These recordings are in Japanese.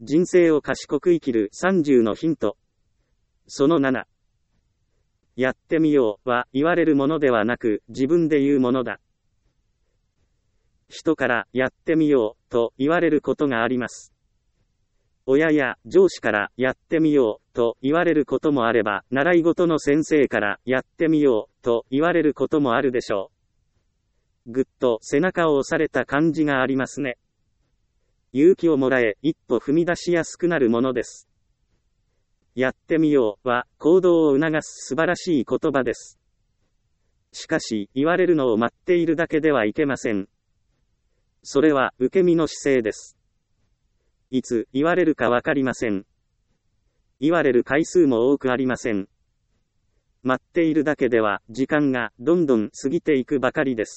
人生を賢く生きる30のヒント。その7。やってみようは言われるものではなく自分で言うものだ。人からやってみようと言われることがあります。親や上司からやってみようと言われることもあれば、習い事の先生からやってみようと言われることもあるでしょう。ぐっと背中を押された感じがありますね。勇気をもらえ、一歩踏み出しやすくなるものです。やってみようは行動を促す素晴らしい言葉です。しかし、言われるのを待っているだけではいけません。それは受け身の姿勢です。いつ言われるかわかりません。言われる回数も多くありません。待っているだけでは時間がどんどん過ぎていくばかりです。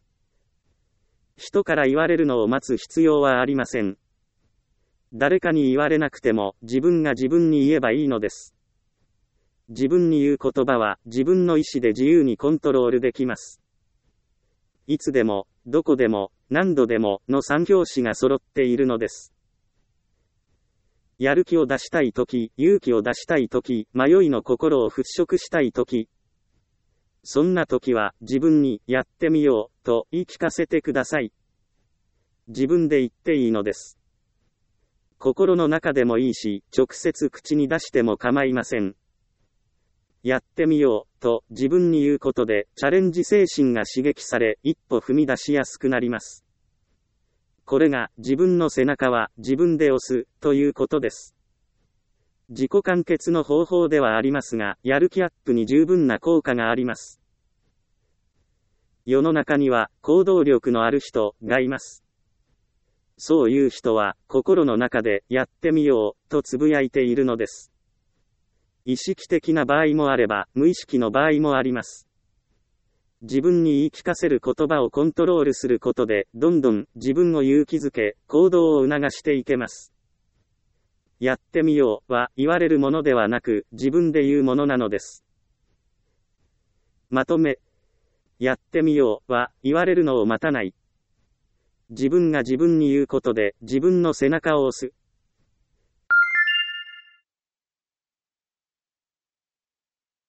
人から言われるのを待つ必要はありません。誰かに言われなくても自分が自分に言えばいいのです。自分に言う言葉は自分の意思で自由にコントロールできます。いつでも、どこでも、何度でもの3拍子が揃っているのです。やる気を出したいとき、勇気を出したいとき、迷いの心を払拭したいとき。そんなときは自分にやってみようと言い聞かせてください。自分で言っていいのです。心の中でもいいし、直接口に出しても構いません。やってみようと自分に言うことでチャレンジ精神が刺激され、一歩踏み出しやすくなります。これが自分の背中は自分で押すということです。自己完結の方法ではありますが、やる気アップに十分な効果があります。世の中には行動力のある人がいます。そういう人は心の中でやってみようとつぶやいているのです。意識的な場合もあれば無意識の場合もあります。自分に言い聞かせる言葉をコントロールすることでどんどん自分を勇気づけ行動を促していけます。やってみようは言われるものではなく自分で言うものなのです。まとめ。やってみようは言われるのを待たない。自分が自分に言うことで自分の背中を押す。